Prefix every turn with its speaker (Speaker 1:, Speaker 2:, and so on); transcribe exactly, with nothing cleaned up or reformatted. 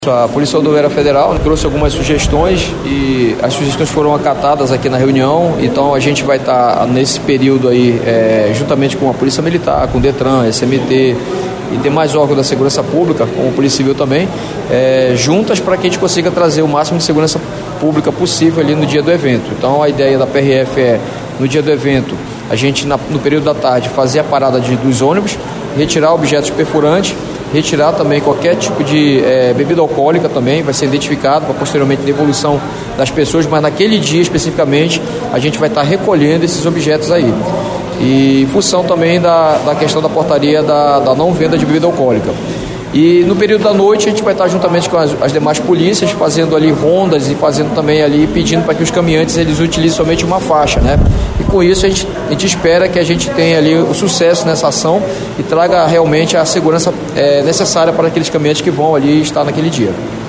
Speaker 1: A Polícia Rodoviária Federal trouxe algumas sugestões e as sugestões foram acatadas aqui na reunião, então a gente vai estar nesse período aí, é, juntamente com a Polícia Militar, com o Detran, S M T e demais órgãos da segurança pública, como a Polícia Civil também, é, juntas para que a gente consiga trazer o máximo de segurança pública possível ali no dia do evento. Então a ideia da P R F é, no dia do evento, a gente na, no período da tarde fazer a parada de, dos ônibus, retirar objetos perfurantes, retirar também qualquer tipo de é, bebida alcoólica também, vai ser identificado para posteriormente devolução das pessoas, mas naquele dia especificamente a gente vai estar recolhendo esses objetos aí. E em função também da, da questão da portaria da, da não venda de bebida alcoólica. E no período da noite a gente vai estar juntamente com as, as demais polícias fazendo ali rondas e fazendo também ali, pedindo para que os caminhantes eles utilizem somente uma faixa, né? E com isso a gente, a gente espera que a gente tenha ali o sucesso nessa ação e traga realmente a segurança é, necessária para aqueles caminhantes que vão ali estar naquele dia.